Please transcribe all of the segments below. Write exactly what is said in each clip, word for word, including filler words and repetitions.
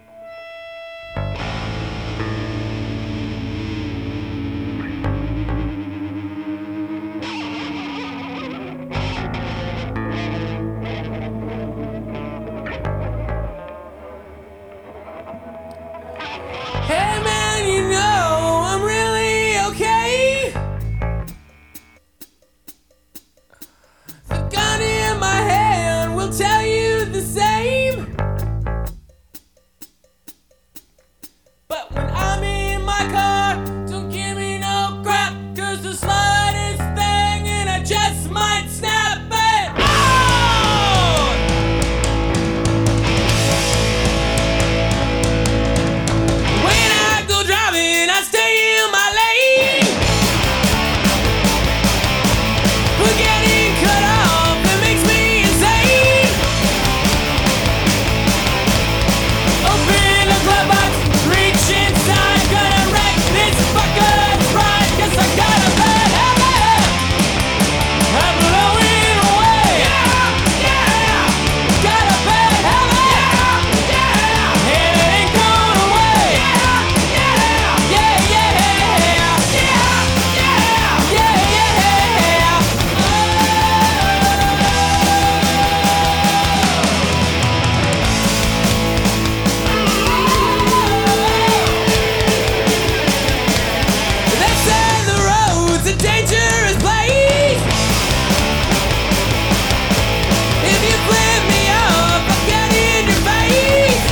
Hey man, you know I'm really okay. The gun in my hand will tell you the same. But when I'm in my car, don't give me no crap, 'cause the slightest thing and I just might snap it out. When I go driving, I stay in my lane. But getting cut off, it makes me insane. Open the glove box, reach inside, gonna wreck this fucker's ride, 'cause I got a bad habit. I'm blowing away. Yeah, yeah. Got a bad habit. Yeah, yeah. And it ain't going away. Yeah, yeah. Yeah, yeah. Yeah, yeah. Yeah, yeah. They say the road's a dangerous place. If you flip me up, I'll get in your face.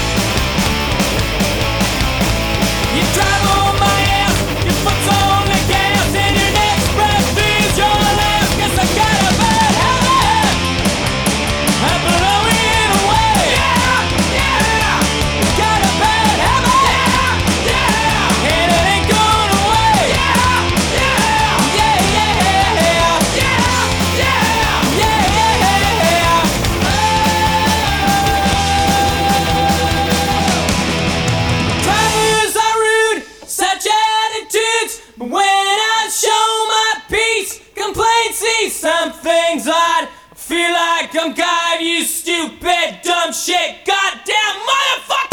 You drive on my ass, your foot's on the gas, and your next breath is your last, 'cause I got a bad habit. I'm blowing away. Yeah, yeah. Got a bad habit. Yeah, yeah. And it ain't going away. Yeah, yeah. Yeah, yeah. Yeah, yeah. Yeah, yeah. Drivers are rude, such attitudes, but when I show my peace, complaints see some things odd. I feel like I'm God, you stupid, dumb shit, goddamn motherfucker!